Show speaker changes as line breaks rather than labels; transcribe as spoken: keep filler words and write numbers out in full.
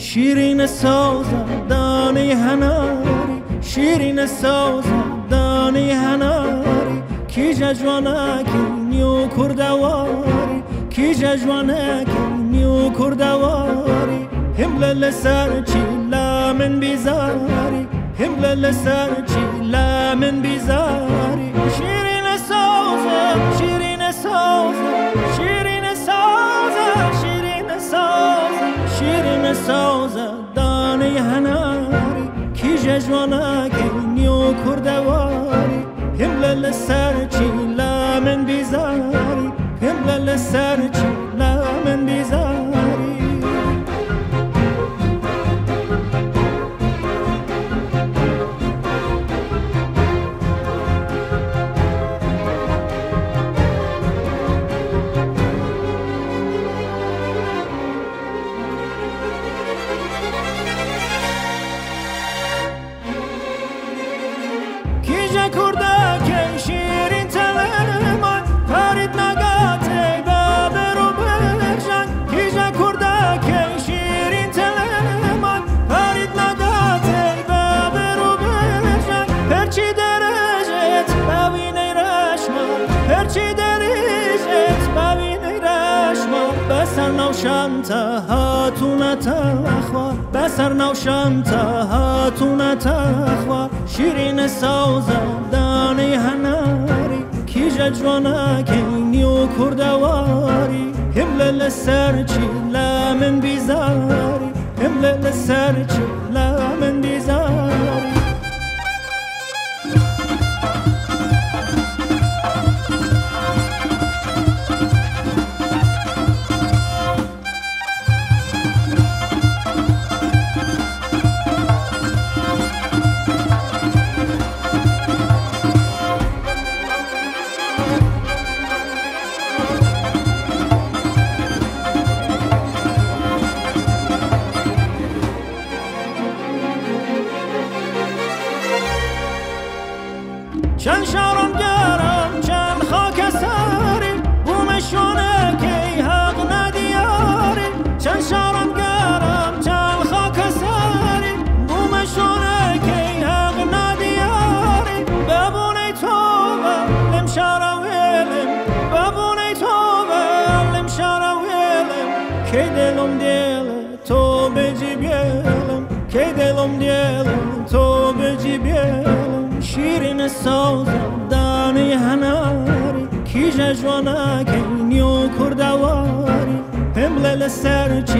شیرین سازم دانه هناری شیرین سازم دانه هناری کی جوانکی نیو کردواری کی جوانکی نیو کردواری همله لسر چی لامن بیزاری همله لسر چی لامن بیزاری شیرین سازم شیرین سازم شیرین سازم شیرین سازم شیرین سازم دانه هناری کی جوانکی نیو کردواری همله لسر چی لامن بیزاری همله لسر چی لامن بیزاری بسر نوشمت هاتون تخوا بسر نوشمت هاتون تخوا شیرین سازم دانه هناری کی جوانکی نیو کردواری همله لسر چی لامن بیزاری همله لسر چی لامن بیزاری چند شارم گرم چند خاک ساری بومشونه که حق ندیاری چند شارم گرم چند خاک ساری بومشونه که حق ندیاری ببونه توبه لم شارم ویلم ببونه توبه لم شارم ویلم که دلم دیل تو بجی بیلم که دلم دیل تو بجی بیلم شیرین سازم دانه هناری کی جوانکی نیو کردواری همله لسر چی